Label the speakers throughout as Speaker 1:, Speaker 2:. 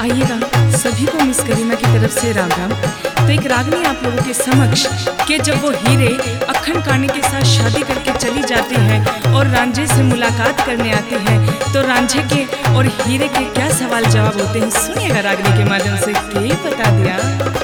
Speaker 1: आइएगा, सभी को मिस गरिमा की तरफ से राम राम। तो एक रागनी आप लोगों के समक्ष कि जब वो हीरे अखंड कानी के साथ शादी करके चली जाती है और रांझे से मुलाकात करने आती है, तो रांझे के और हीरे के क्या सवाल जवाब होते हैं, सुनिएगा रागनी के माध्यम से। के बता दिया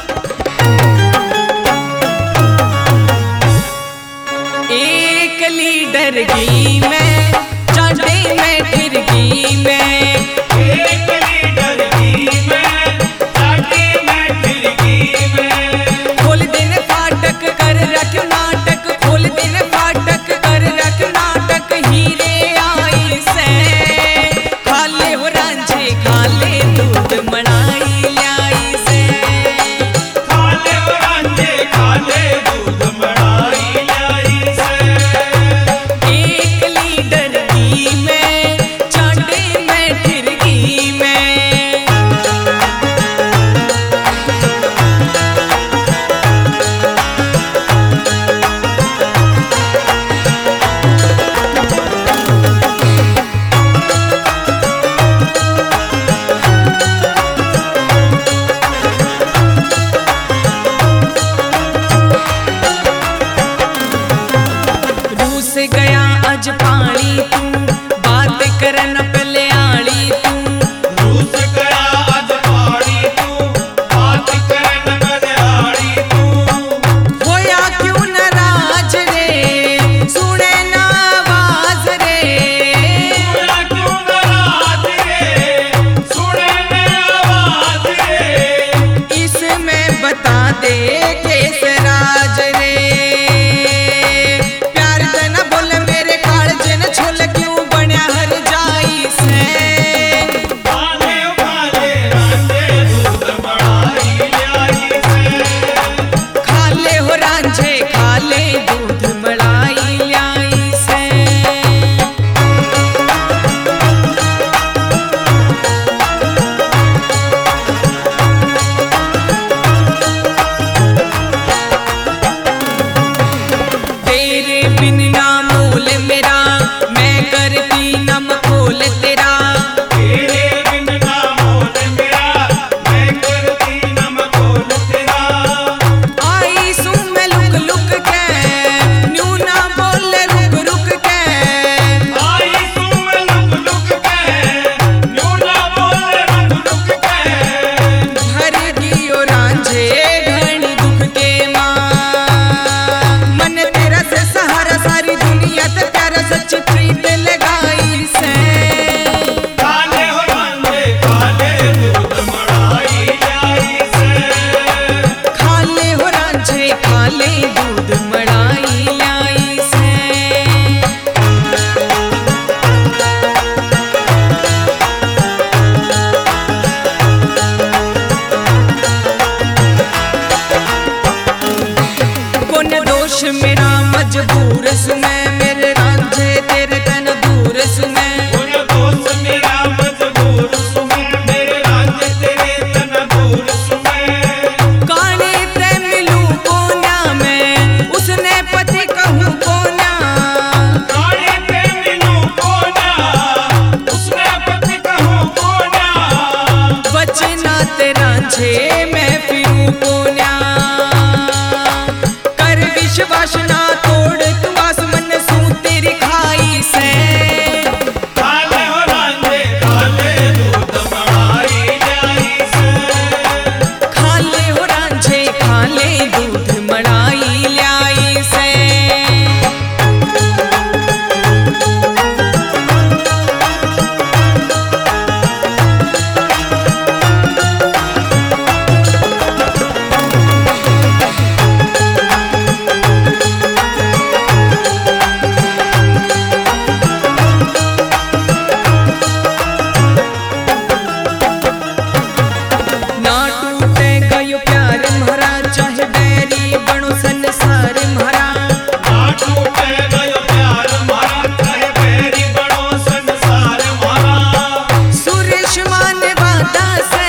Speaker 1: एक लीडर की मैं चाटे में फिर की मैं,
Speaker 2: एक लीडर की मैं चाटे में फिर की मैं।
Speaker 1: खोल दिन फाटक कर रख नाटक, खोल दिन फाटक कर रख नाटक, हीरे आई से खाले हो रांझे खाले दूध मड़ाई लाई से,
Speaker 2: खाले हो रांझे खाले दूध मड़ाई लाई से।
Speaker 1: एक लीडर की मैं चाटे में फिर की मैं। रूस गया आज पानी तू, बात करन पले आली तू,
Speaker 2: रूस गया आज पानी तू, बात करन बलियाड़ी तू।
Speaker 1: होया क्यों नाराज रे, सुने ना आवाज रे,
Speaker 2: होया क्यों नाराज रे, सुने न आवाज रे।
Speaker 1: इसमें बता दे केस राज रे, प्यार से न बोल मेरे कालजे न छोल, क्यों बन्या हर जाई से।
Speaker 2: खाले खाले रांझे दूध मड़ाई लाई से।
Speaker 1: खाले हो रांझे खाले दूध मलाई लाई से। तेरे बिन ना मोल मेरा, मैं करती नम खोल तेरा,
Speaker 2: तेरे बिन ना मोल मेरा, मैं करती नम खोल तेरा।
Speaker 1: आई सू मैं लुक लुक के, न्यू ना बोल रुक रुक के,
Speaker 2: आई तू मैं लुक लुक के, न्यू ना बोल रुक रुक के।
Speaker 1: भर गियो रांझे घनी दुख के माँ, मन तेरा से सहारा सारी दुनिया ते प्यारा सच प्रीत लगाई से।
Speaker 2: खाले हो रांझे खाले दूध मड़ाई लाई से।
Speaker 1: खाले हो रांझे खाले दूध मड़ाई लाई से। कौन दोष मेरा मजबूर सुने, मेरे रांझे तेरे तन दूर सुने,
Speaker 2: उन दोस्त मेरा मजबूर सुने, मेरे रांझे तेरे तन दूर सुने।
Speaker 1: काने ते मिलूं कोन्या मैं, उसने पति कहूँ कोन्या,
Speaker 2: काले पे मिलूं कोन्या, उसने पति कहूँ कोन्या।
Speaker 1: बचना ते रांझे मैं फिरूं कोन्या, कर विश्वास ना तोड़ तू आसमन सू तेरी खाई से।
Speaker 2: खाले हो रांझे खाले दूध मड़ाई लाई से।
Speaker 1: खाले हो रांझे खाले दूध मड़ाई लाई से। ना टूटे गयो प्यार म्हारा, चाहे बैरी बनो संसार म्हारा,
Speaker 2: ना टूटे गयो प्यार हमारा, चाहे बैरी बड़ो संसार हमारा।
Speaker 1: सुरेश मान वादा से